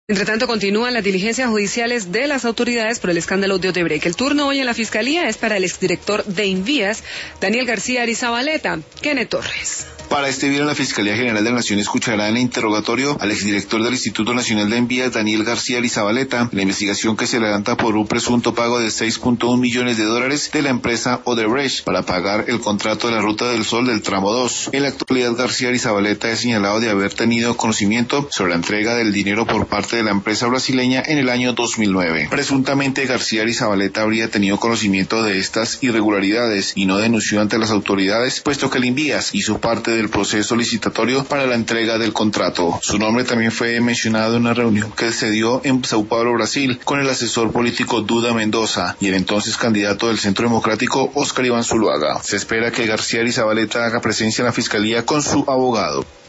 Entre tanto, continúan las diligencias judiciales de las autoridades por el escándalo de Odebrecht. El turno hoy en la Fiscalía es para el exdirector de Invías, Daniel García Arizabaleta. Kenneth Torres. Para este viernes, la Fiscalía General de la Nación escuchará en el interrogatorio al exdirector del Instituto Nacional de Envías, Daniel García Arizabaleta, la investigación que se levanta por un presunto pago de $6.1 millones de la empresa Odebrecht para pagar el contrato de la Ruta del Sol del tramo 2. En la actualidad, García Arizabaleta es señalado de haber tenido conocimiento sobre la entrega del dinero por parte de la empresa brasileña en el año 2009. Presuntamente, García Arizabaleta habría tenido conocimiento de estas irregularidades y no denunció ante las autoridades, puesto que el Invías hizo parte del proceso licitatorio para la entrega del contrato. Su nombre también fue mencionado en una reunión que se dio en Sao Paulo, Brasil, con el asesor político Duda Mendoza y el entonces candidato del Centro Democrático, Óscar Iván Zuluaga. Se espera que García Arizabaleta haga presencia en la Fiscalía con su abogado.